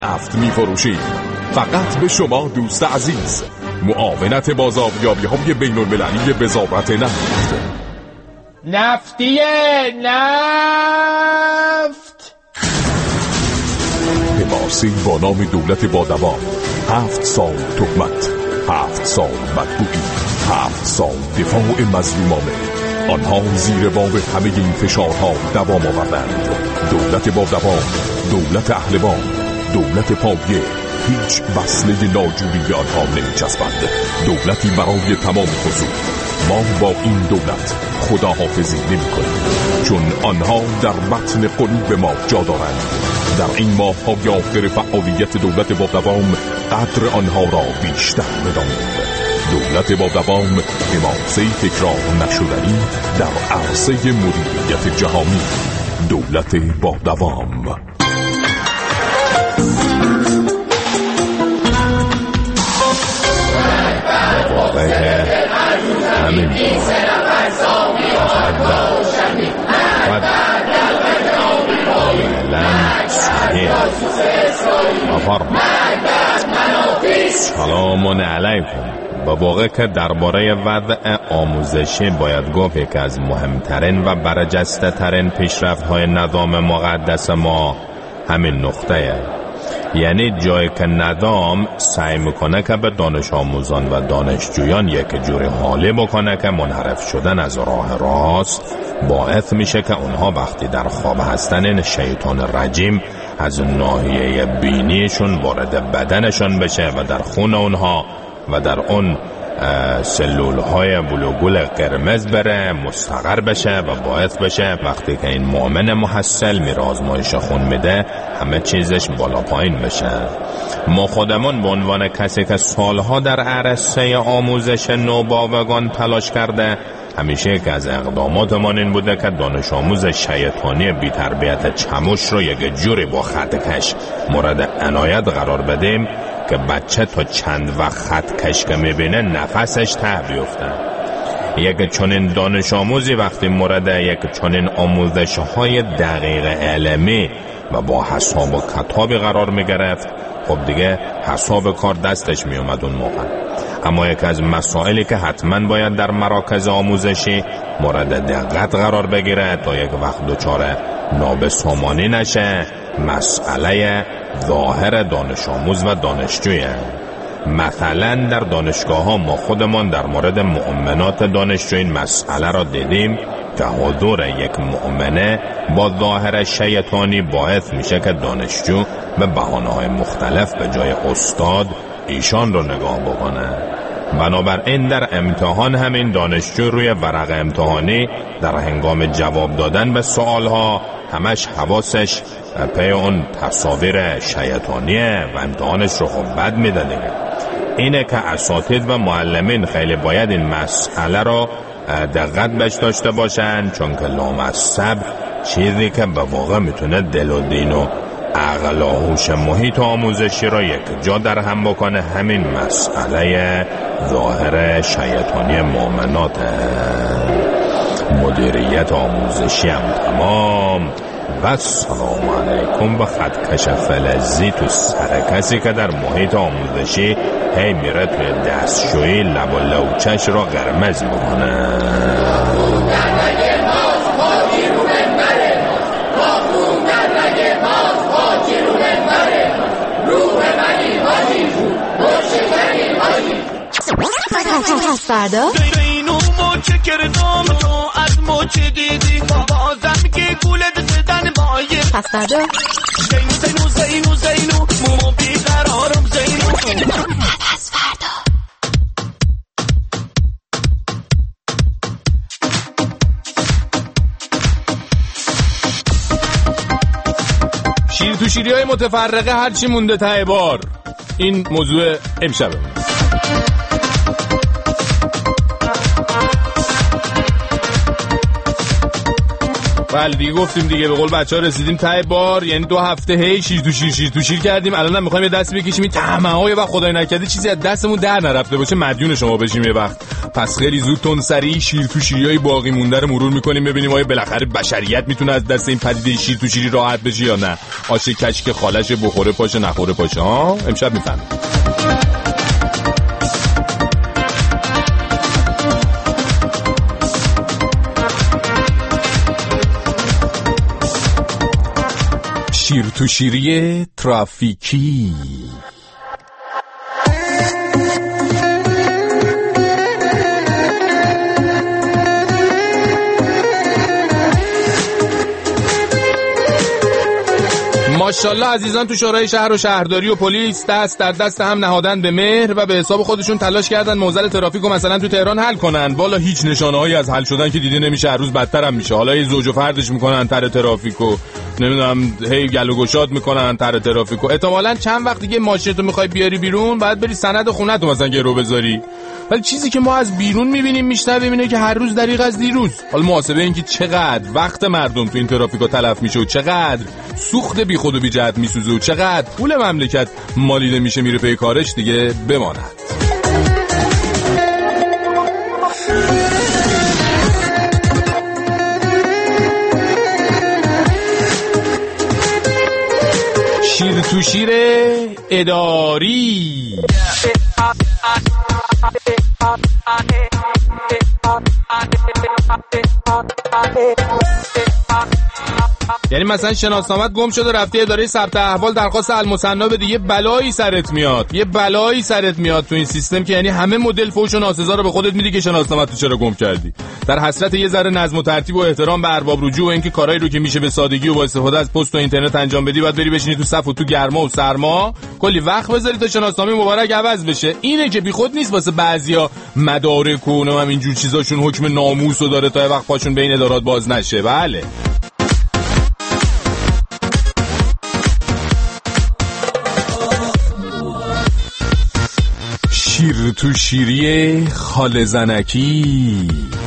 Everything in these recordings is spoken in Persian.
نفت می‌فروشیم. فقط به شما دوست عزیز. معاونت بازاریابی‌های بین‌المللی وزارت نفت. نفتیه نفت. حماسی با نام دولت با دوام. 7 سال تهمت، 7 سال مطبوعی، 7 سال دفاع مظلومانه. آنها زیر بار همه این فشارها دوام آوردند. دولت با دوام، دولت اهلوان، دولت پایه. هیچ وصله ناجوری به آنها نمی‌چسبد. دولتی برای تمام خصوم. ما با این دولت خداحافظی نمی‌کنیم، چون آنها در بطن قلوب ما جا دارند. در این ماه‌های آخر فعالیت دولت با دوام قدر آنها را بیشتر بدانید. دولت با دوام، حماسه تکرار نشدنی در عرصه مدیریت جهانی. دولت با دوام. همین سلام علیکم. با واقع که درباره وضع آموزشی باید گفت یکی از مهمترین و برجسته ترین پیشرفت‌های نظام مقدس ما همین نقطه، یعنی جایی که نظام سعی میکنه که به دانش آموزان و دانشجویان یک جوری حالی بکنه که منحرف شدن از راه راست باعث میشه که اونها وقتی در خواب هستن این شیطان رجیم از ناحیه بینیشون وارد بدنشون بشه و در خون اونها و در اون سلول های بلوگول قرمز بره، مستقر بشه و باعث بشه وقتی که این مؤمن محصل میره آزمایش خون میده همه چیزش بالا پایین بشه. ما خودمون به عنوان کسی که سالها در عرصه آموزش نوباوگان تلاش کرده، همیشه که از اقداماتمان این بوده که دانش آموز شیطانی بی تربیت چموش رو یک جوری با خطکش مورد عنایت قرار بدیم که بچه تا چند وقت خطکش که میبینه نفسش ته بیفته. یک چنین دانش آموزی وقتی مورد یک چنین آموزش های دقیق علمی و با حساب و کتابی قرار میگرفت، خب دیگه حساب کار دستش میومد اون موقع. اما یک از مسائلی که حتما باید در مراکز آموزشی مورد دقت قرار بگیره تا یک وقت دچار نابسامانی نشه، مسئله ظاهر دانش آموز و دانشجویه. مثلا در دانشگاه ها ما خودمان در مورد مؤمنات دانشجو این مسئله را دیدیم که حضور یک مؤمنه با ظاهر شیطانی باعث میشه که دانشجو به بهانه‌های مختلف به جای استاد ایشان رو نگاه بکنه. بنابراین در امتحان همین دانشجو روی ورق امتحانی در هنگام جواب دادن به سوالها همش حواسش پی اون تصاویر شیطانیه و امتحانش رو خب بد میده دیگه. اینه که اساتید و معلمین خیلی باید این مسئله رو دقت بهش داشته باشن، چون که لامصب چیزی که به واقع میتونه دل و دین و عقل و هوش محیط آموزشی را یک جا در هم بکنه همین مسئله ظاهر شیطانی مؤمنات. مدیریت آموزشی هم تمام و سلام علیکم و خطکش فلزی تو سر کسی که در محیط آموزشی هی میره توی دستشویی لب و لوچش را قرمز بکنه. فردا اینو موچه کردم تو از موچه دیدی بازم که گولت زدن بایه پس فردا زینو مو بیقرارم زینو پس فردا شیر تو شیری های متفرقه هرچی مونده ته بار. این موضوع امشبه. بله دیگه گفتیم دیگه، به قول بچه‌ها رسیدیم ته بار. یعنی 2 هفته هی شیر تو شیر کردیم. الان هم می‌خوایم یه دست بکشیم این طعمه‌ها یه وقت خدای نکرده چیزی از دستمون در نرفته باشه مدیون شما بشیم یه وقت. پس خیلی زود تندسری شیر تو شیریای باقی مونده رو مرور می‌کنیم ببینیم آیا بالاخره بشریت میتونه از دست این پدیده شیر تو شیری راحت بشه یا نه. آشه کشک خالش بخوره پاشه نخوره پاشه. ها امشب میفهمیم. شیر تو شیری ترافیکی. ماشاءالله عزیزان تو شورای شهر و شهرداری و پلیس دست در دست هم نهادن به مهر و به حساب خودشون تلاش کردن معضل ترافیک رو مثلا تو تهران حل کنن. والا هیچ نشانه‌هایی از حل شدن که دیده نمیشه، هر روز بدتر هم میشه. حالا یه زوج و فردش میکنن تر ترافیکو، نمیدونم هی گل و گشاد میکنن تر ترافیکو. احتمالاً چند وقت دیگه ماشینتو میخوای بیاری بیرون بعد بری سند خونه‌تو مثلا گرو بذاری. ولی چیزی که ما از بیرون میبینیم میشنویم اینه که هر روز دریغ از دیروز. حالا محاسبه این که چقدر وقت مردم تو این ترافیکا تلف میشه و چقدر سوخت بیخود و بی جهت میسوزه و چقدر پول مملکت مالیده میشه میره پی کارش دیگه بماند. شیر تو شیر اداری. یعنی مثلا شناسنامت گم شده رفتی اداره ثبت احوال درخواست المثنا بده، یه بلایی سرت میاد تو این سیستم که یعنی همه مدل فوش و ناسزا رو به خودت میدی که شناسنامت چرا گم کردی. در حسرت یه ذره نظم و ترتیب و احترام به ارباب رجوع و اینکه کارایی رو که میشه به سادگی و با استفاده از پست و اینترنت انجام بدی بعد بری بشینی تو صف و تو گرما و سرما کلی وقت بذاری تا شناسنامه مبارک عوض بشه. اینه که بیخود نیست واسه بعضیا مدارک و هم اینجور چیزاشون حکم ناموسو داره تا یه وقت پاشون بین ادارات باز نشه. بله شیر تو شیری خاله زنکی.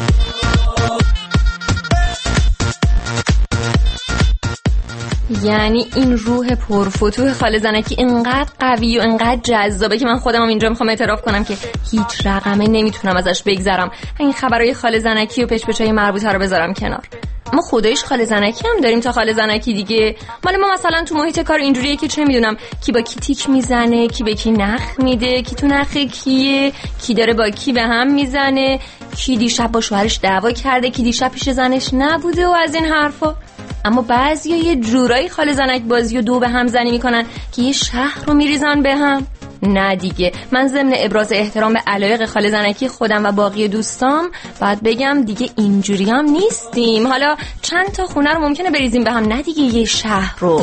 یعنی این روح پرفتوح خاله زنکی اینقدر قوی و اینقدر جذابه که من خودم اینجا میخوام اعتراف کنم که هیچ رقمه نمیتونم ازش بگذرم. این خبرای خاله زنکی و پچ‌پچای مربوطه رو بذارم کنار. ما خودش خاله زنکی هم داریم تا خاله زنکی دیگه. مال ما مثلا تو محیط کار اینجوریه که چه میدونم کی با کی تیک میزنه، کی به کی نخ میده، کی تو نخ کیه، کی داره با کی به هم میزنه، کی دیشب با شوهرش دعوا کرده، کی دیشب پیش زنش نبوده و از این حرفا. اما بعضیا یه جورایی خاله زنک بازی و دو به هم زنی میکنن که یه شهر رو میریزن به هم. نه دیگه، من ضمن ابراز احترام به علایق خاله زنکی خودم و باقی دوستام باید بگم دیگه اینجوری هم نیستیم. حالا چند تا خونه رو ممکنه بریزیم به هم، نه دیگه یه شهر رو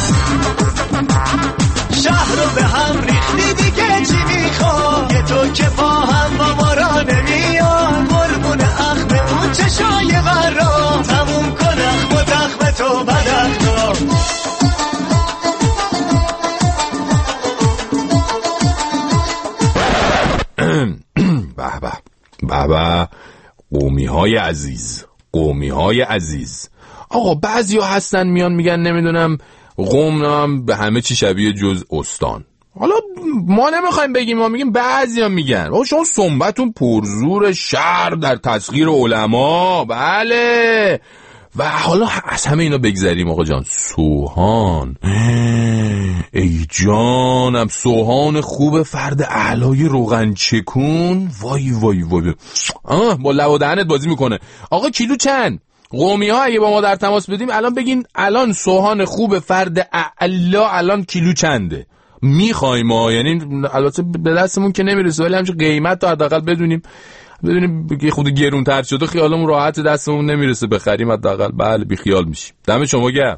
به هم ریختی دیگه چی میخواد؟ یه تو که با هم با ما را نمیاد قربون اخم اون چشای قرار تموم کن اخم و دخم تو بدخنا. بابا قومی های عزیز آقا بعضی ها هستن میان میگن نمیدونم قوم به همه چی شبیه جز استان. حالا ما نمیخوایم بگیم، ما میگیم بعضی ها میگن آقا شما صنبتون پرزور شر در تسخیر علما. بله و حالا از همه اینا بگذریم آقا جان. سوهان ای جانم، سوهان خوب فرد اعلای روغن چکون. وای وای وای با لب و دهنت بازی میکنه. آقا کیلو چند؟ قومی ها اگه با ما در تماس بدیم الان بگین الان سوهان خوب فرد اعلا الان کیلو چنده میخوایم ما. یعنی البته به دستمون که نمیرسه ولی همچون قیمت تا حداقل بدونیم که خود گرون تر شده خیالمون راحت، دستمون نمیرسه بخریم حداقل. بله بی خیال میشیم. دم شما گرم.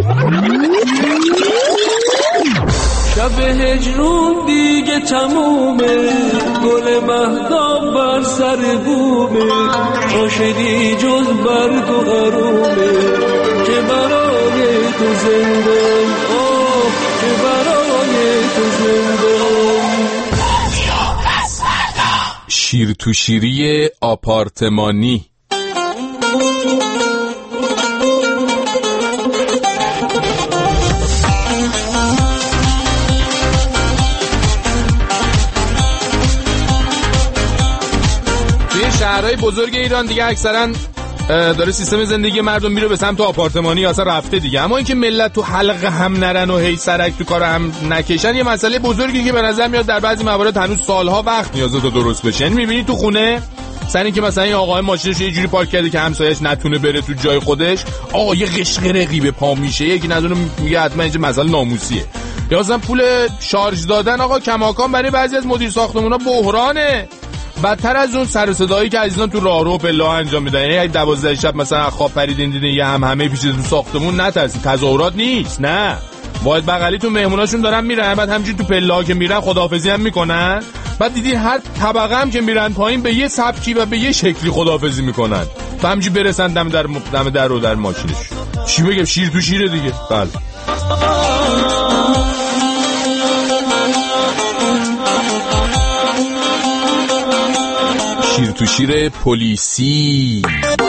شب هجرون دیگه تمومه، گل مهتاب بر سر بومه، عاشقی جز برگ و غرومه که برای تو زندان، آه که برای تو زندان. شیر تو شیری آپارتمانی. شهرهای بزرگ ایران دیگه اکثرا داره سیستم زندگی مردم میره به سمت آپارتمانی، اصلا رفته دیگه. اما اینکه ملت تو حلقه هم نرن و هی سرک تو کار هم نکشن یه مسئله بزرگی که به نظر میاد در بعضی موارد هنوز سالها وقت نیازه تا درست بشه. یعنی میبینی تو خونه سر اینکه مثلا این آقای ماشینش یه جوری پارک کرده که همسایه‌اش نتونه بره تو جای خودش، آقا یه قشقرقی به پا میشه، یکی ندونه میگه حتما اینجا مسئله ناموسیه. یا مثلا پول شارژ دادن آقا کماکان برای بعضی از مدیر ساختمونا بحرانه. بدتر از اون سر و صدایی که عزیزان تو راهرو پله انجام میدن. یعنی 12 شب مثلا خواب پریدین دیدین یه همه پیچیده تو ساختمون، نترسید، تظاهرات نیست، نه واحد بغلی تو مهموناشون دارن میرن، بعد همینجوری تو پله‌ها که میرن خداحافظی هم میکنن، بعد دیدین هر طبقه هم که میرن پایین به یه سبکی و به یه شکلی خداحافظی میکنن تا همینجوری برسن دم در رو در ماشینش. چی بگم، شیر تو شیره دیگه. بله شیر تو شیر پلیسی.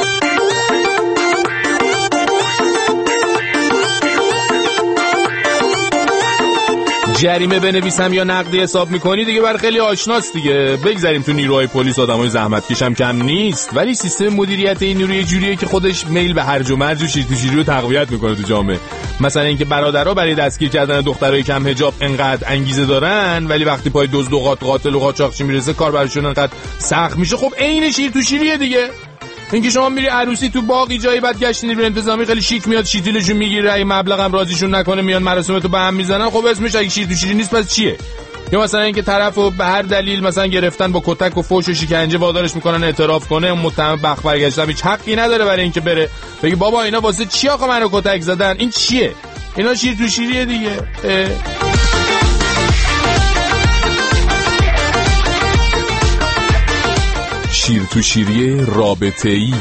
جریمه بنویسم یا نقدی حساب میکنی دیگه بر خیلی آشناست دیگه. بگذاریم تو نیروهای پلیس آدمای زحمتکش هم کم نیست، ولی سیستم مدیریت این نیروی جوریه که خودش میل به هرج و مرج و شیر تو شیری رو تقویت میکنه تو جامعه. مثلا اینکه برادرها برای دستگیر کردن دخترای کم حجاب انقدر انگیزه دارن، ولی وقتی پای دزد و قاتل و قاچاقچی میرسه کار براشون انقدر سخت میشه. خب عین شیر تو شیریه دیگه. اینکه شما میری عروسی تو باقی جایی، بعد گشت نیروی انتظامی خیلی شیک میاد شیتیلشون میگیره، این مبلغم راضیشون نکنه میان مراسمتو به هم میزنن، خب اسمش اگه شیر تو شیری نیست پس چیه؟ یا مثلا اینکه طرفو به هر دلیل مثلا گرفتن با کتک و فوش و شکنجه وادارش میکنن اعتراف کنه، اون متهم بخ برگشتن هیچ حقی نداره برای اینکه بره بگه بابا اینا واسه چی آقا منو کتک زدن، این چیه؟ اینا شیر تو شیریه دیگه. شیر تو شیری رابطه‌ای.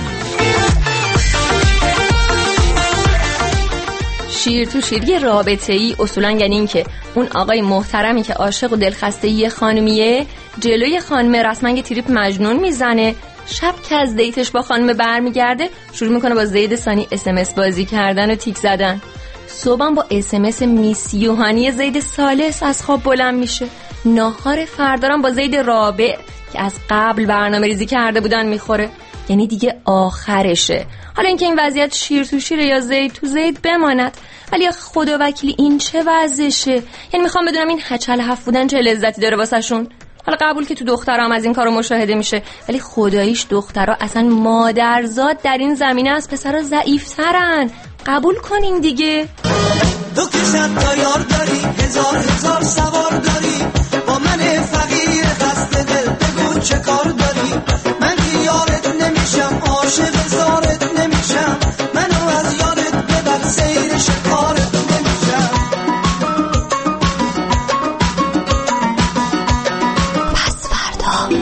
شیر تو شیری رابطه‌ای اصولا یعنی این که اون آقای محترمی که عاشق و دلخسته یه خانمیه جلوی خانم رسما یه تریپ مجنون میزنه، شب که از دیتش با خانم برمیگرده شروع میکنه با زید ثانی SMS بازی کردن و تیک زدن. صبحم با SMS میسیوهانی زید ثالث از خواب بلند میشه. ناهار فردارم با زید رابع که از قبل برنامه ریزی کرده بودن میخوره. یعنی دیگه آخرشه. حالا اینکه این وضعیت شیر تو شیره یا زید تو زید بماند، ولی خدا وکیلی این چه وضعشه؟ یعنی میخوام بدونم این هچل هفت بودن چه لذتی داره واسه شون. حالا قبول که تو دخترام از این کارو مشاهده میشه، ولی خداییش دخترها اصلا مادرزاد در این زمینه از پسرها ضعیف‌ترن. قبول کنین دیگه. تو که صد تا یار داری، هزار سوار داری، با من فقیر خسته دل بگو چه کار داری؟ من که یارت نمیشم، عاشق زارت نمیشم، منو از یادت ببر، سیر شکارت نمیشم. پس فردا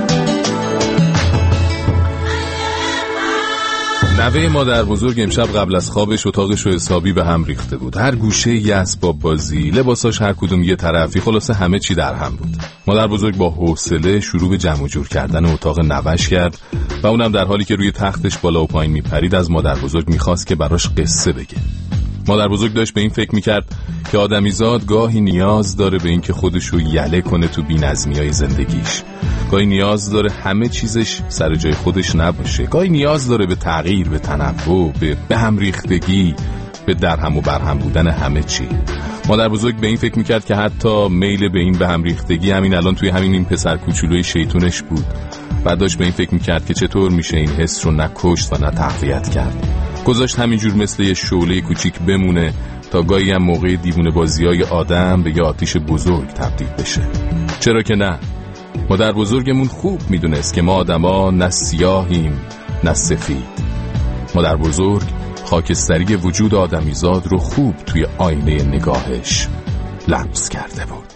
نوه مادر بزرگ امشب قبل از خوابش اتاقش رو حسابی به هم ریخته بود. هر گوشه یه اسباب بازی، لباساش هر کدوم یه طرفی، خلاصه همه چی در هم بود. مادر بزرگ با حوصله شروع به جمع و جور کردن اتاق نوش کرد و اونم در حالی که روی تختش بالا و پایین میپرید از مادر بزرگ میخواست که براش قصه بگه. مادر بزرگ داشت به این فکر میکرد که آدمیزاد گاهی نیاز داره به این که خودشو یله کنه تو بی‌نظمی‌های زندگیش. گاهی نیاز داره همه چیزش سر جای خودش نباشه. گاهی نیاز داره به تغییر، به تنوع، به هم ریختگی، به درهم و برهم بودن همه چی. مادر بزرگ به این فکر میکرد که حتی میل به این به هم ریختگی همین الان توی همین این پسر کوچولوی شیطونش بود. بعد داشت به این فکر میکرد که چطور میشه این حس رو نه کشت و نه تقویت کرد. گذاشت همینجور مثل یه شعله کوچیک بمونه تا گاهی هم موقع دیوونه بازیای آدم به یه آتیش بزرگ تبدیل بشه. چرا که نه؟ مادر بزرگمون خوب میدونست که ما آدما نه سیاهیم نه سفید. مادر بزرگ خاکستری وجود آدمیزاد رو خوب توی آینه نگاهش لمس کرده بود.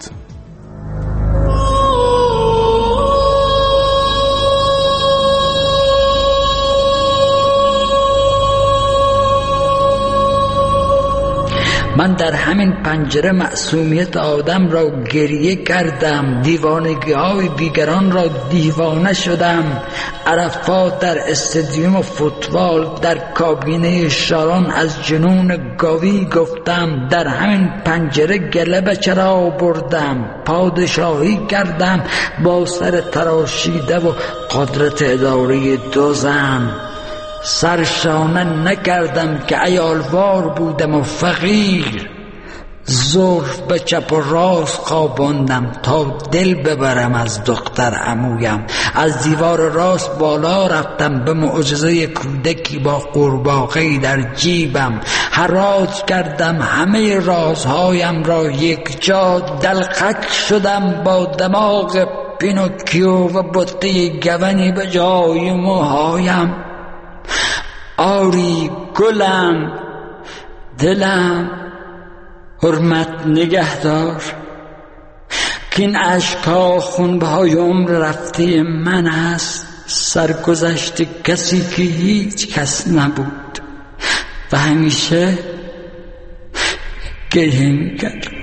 من در همین پنجره معصومیت آدم را گریه کردم، دیوانگی های دیگران را دیوانه شدم. عرفات در استادیوم فوتبال، در کابینه شارون از جنون گاوی گفتم. در همین پنجره گله به چرا بردم، پادشاهی کردم با سر تراشیده و قدرت اداره دو زن. سرشانه نکردم که عیالوار بودم و فقیر، زلف به چپ و راست خواباندم تا دل ببرم از دختر عمویم. از دیوار راست بالا رفتم به معجزه کودکی با قورباغه‌ای در جیبم. حراج کردم همه رازهایم را یک جا، دلخک شدم با دماغ پینوکیو و بطه گونی به جای موهایم. آری گلم، دلم، حرمت نگهدار که این عشقا خونبهای عمر رفته من است، سرگذشت کسی که هیچ کس نبود و همیشه گریه می‌کرد.